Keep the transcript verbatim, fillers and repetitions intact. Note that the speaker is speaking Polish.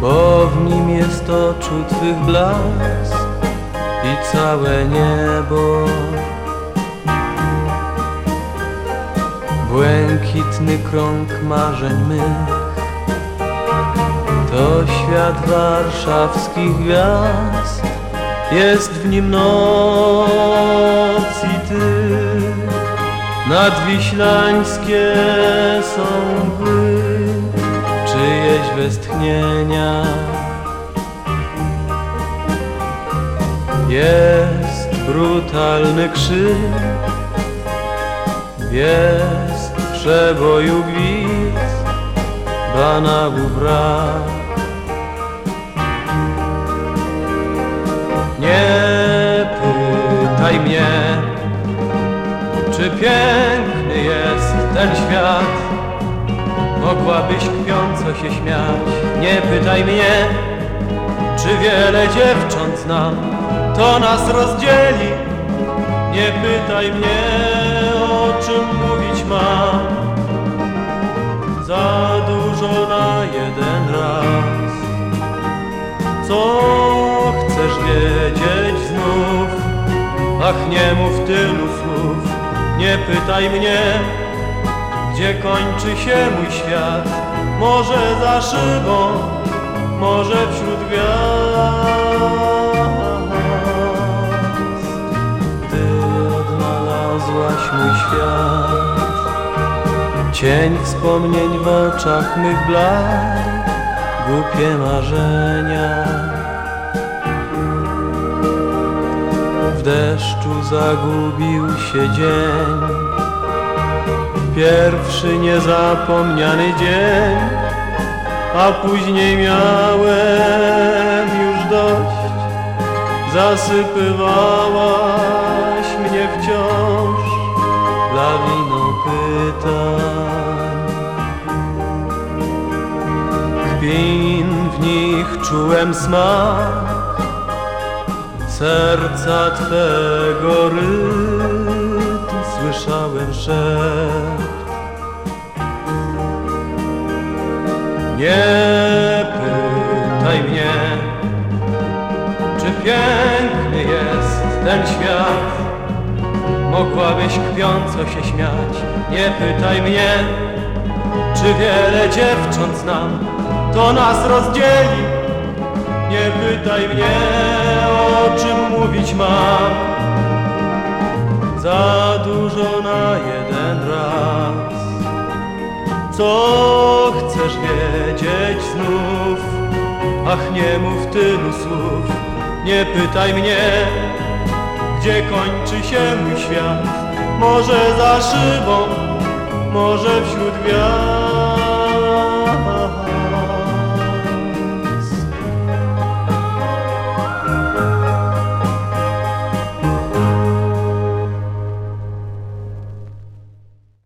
bo w nim jest oczu Twych blask i całe niebo. Błękitny krąg marzeń mych to świat warszawskich gwiazd, jest w nim noc i Ty. Nadwiślańskie są mgły, czyjeś westchnienia. Jest brutalny krzyk, jest w przeboju gwizd, banałów brak. Nie pytaj mnie, czy piękny jest ten świat. Mogłabyś kpiąco się śmiać. Nie pytaj mnie, czy wiele dziewcząt znam, to nas rozdzieli. Nie pytaj mnie, o czym mówić mam. Za dużo na jeden raz. Co chcesz wiedzieć znów? Ach, nie mów tylu słów. Nie pytaj mnie, gdzie kończy się mój świat. Może za szybą, może wśród gwiazd. Ty odnalazłaś mój świat. Cień wspomnień w oczach mych bladł, głupie marzenia. W deszczu zagubił się dzień, pierwszy niezapomniany dzień, a później miałem już dość. Zasypywałaś mnie wciąż lawiną pytań. Kpin w nich czułem smak serca Twego, rytm słyszałem szept. Nie pytaj mnie, czy piękny jest ten świat. Mogłabyś kpiąco się śmiać. Nie pytaj mnie, czy wiele dziewcząt znam, to nas rozdzieli. Nie pytaj mnie, o czym mówić mam. Za dużo na jeden raz. Co chcesz wiedzieć znów? Ach, nie mów tylu słów. Nie pytaj mnie, gdzie kończy się mój świat. Może za szybą, może wśród gwiazd.